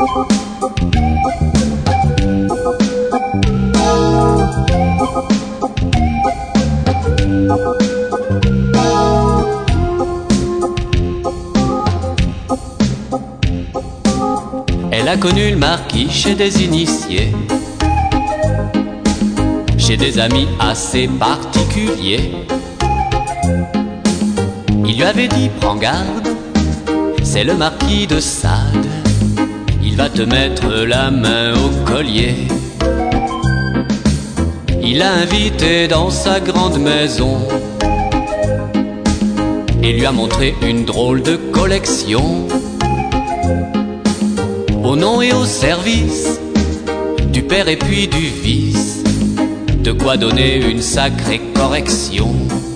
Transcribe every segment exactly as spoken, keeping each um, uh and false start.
Elle a connu le marquis chez des initiés, chez des amis assez particuliers. Il lui avait dit: prends garde, c'est le marquis de Sade, il va te mettre la main au collier. Il l'a invité dans sa grande maison et lui a montré une drôle de collection. Au nom et au service du père et puis du vice, de quoi donner une sacrée correction.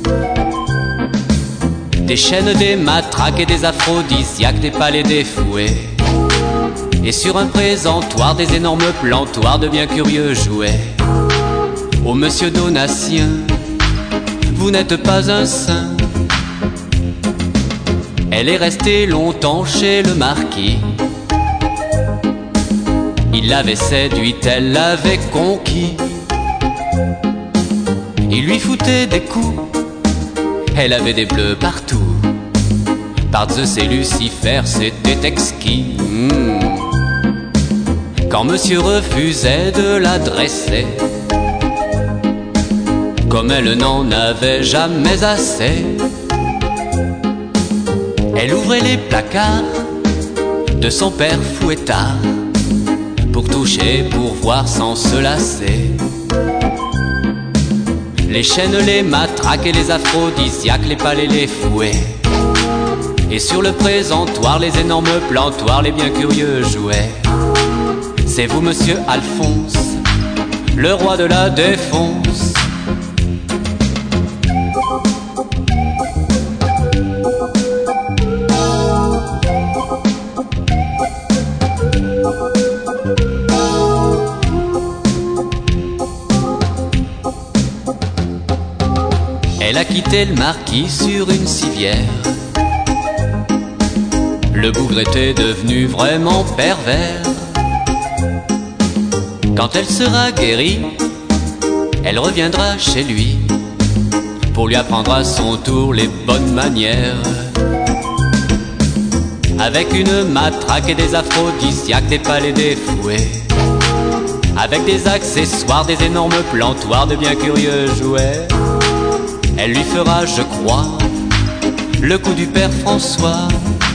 Des chaînes, des matraques et des aphrodisiaques, des palais, des fouets, et sur un présentoir des énormes plantoirs de bien curieux jouets. Oh monsieur Donatien, vous n'êtes pas un saint. Elle est restée longtemps chez le marquis, il l'avait séduite, elle l'avait conquis. Il lui foutait des coups, elle avait des bleus partout. Par Zeus et Lucifer, c'était exquis. Mmh. Quand monsieur refusait de la dresser, comme elle n'en avait jamais assez, elle ouvrait les placards de son père fouettard pour toucher, pour voir sans se lasser. Les chaînes, les matraques et les aphrodisiaques, les palais, les fouets, et sur le présentoir les énormes plantoirs, les bien curieux jouets. C'est vous monsieur Alphonse, le roi de la défonce. Elle a quitté le marquis sur une civière. Le bougre était devenu vraiment pervers. Quand elle sera guérie, elle reviendra chez lui pour lui apprendre à son tour les bonnes manières. Avec une matraque et des aphrodisiaques, des palais, des fouets, avec des accessoires, des énormes plantoirs de bien curieux jouets, elle lui fera, je crois, le coup du père François.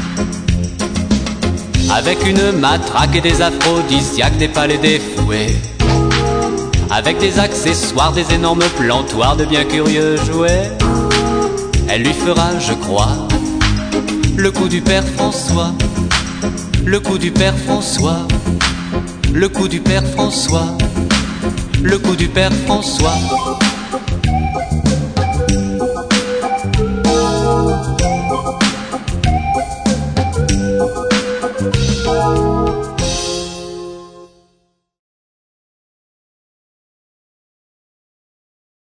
Avec une matraque et des aphrodisiaques, des palais, des fouets, avec des accessoires, des énormes plantoirs de bien curieux jouets, elle lui fera, je crois, le coup du père François. Le coup du père François. Le coup du père François. Le coup du père François.